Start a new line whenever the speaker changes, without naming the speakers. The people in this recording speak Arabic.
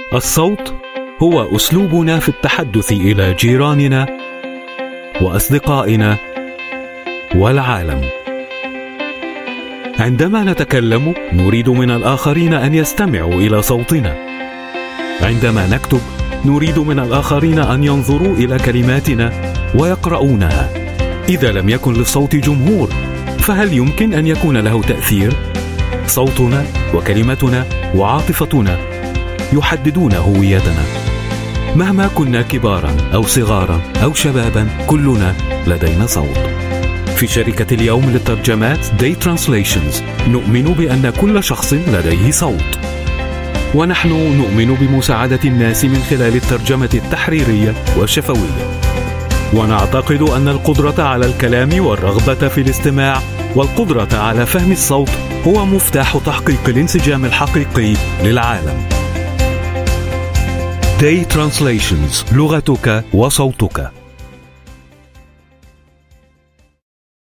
الصوت هو أسلوبنا في التحدث إلى جيراننا وأصدقائنا والعالم. عندما نتكلم نريد من الآخرين أن يستمعوا إلى صوتنا. عندما نكتب نريد من الآخرين أن ينظروا إلى كلماتنا ويقرؤونها. إذا لم يكن للصوت جمهور فهل يمكن أن يكون له تأثير؟ صوتنا وكلمتنا وعاطفتنا يحددون هويتنا. مهما كنا كبارا أو صغارا أو شبابا كلنا لدينا صوت. في شركة اليوم للترجمات Day Translations نؤمن بأن كل شخص لديه صوت، ونحن نؤمن بمساعدة الناس من خلال الترجمة التحريرية والشفوية، ونعتقد أن القدرة على الكلام والرغبة في الاستماع والقدرة على فهم الصوت هو مفتاح تحقيق الانسجام الحقيقي للعالم. Day Translations، لغتك وصوتك.